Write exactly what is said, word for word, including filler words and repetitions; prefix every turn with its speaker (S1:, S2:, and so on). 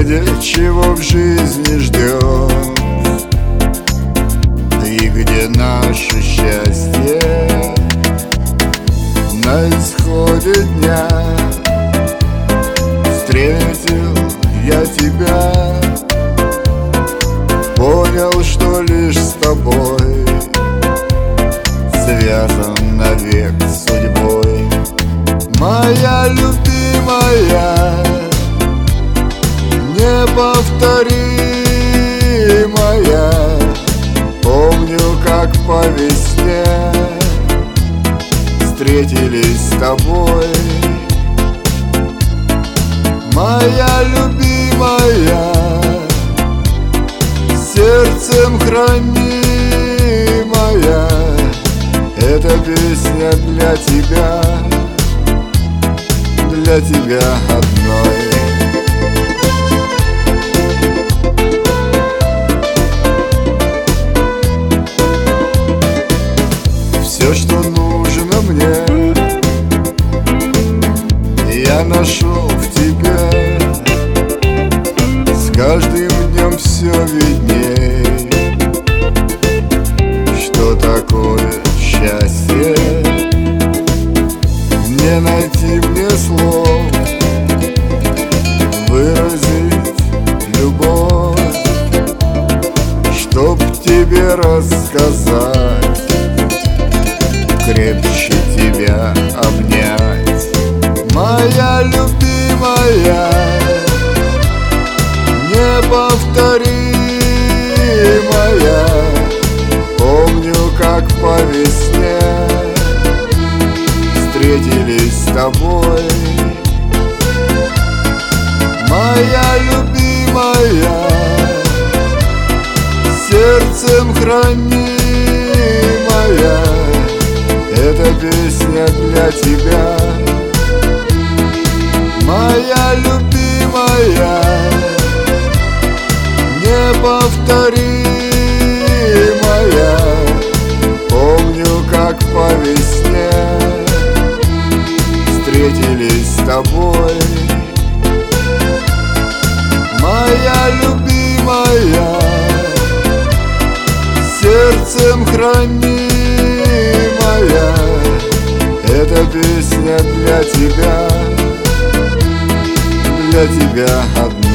S1: где, чего в жизни ждем, и где наше счастье на исходе дня. Встретил я тебя, понял, что лишь с тобой связан навек судьбой. Моя любимая, неповторимая, помню, как по весне встретились с тобой. Моя любимая, сердцем хранимая, эта песня для тебя, для тебя одной. Все, что нужно мне, я нашел в тебе. С каждым днем все видней, что такое счастье. Не найти мне слов выразить любовь, чтоб тебе рассказать, крепче тебя обнять. Моя любимая, неповторимая, помню, как по весне встретились с тобой. Моя любимая, сердцем хранимая, эта песня для тебя. Моя любимая, неповторимая, помню, как по весне встретились с тобой. Моя любимая, сердцем хранимая, эта песня для тебя, для тебя одна.